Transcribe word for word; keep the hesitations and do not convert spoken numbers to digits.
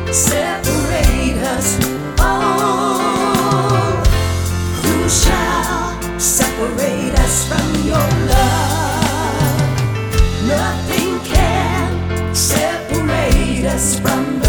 separate us. Oh, who shall separate us from your love? Nothing can separate us from the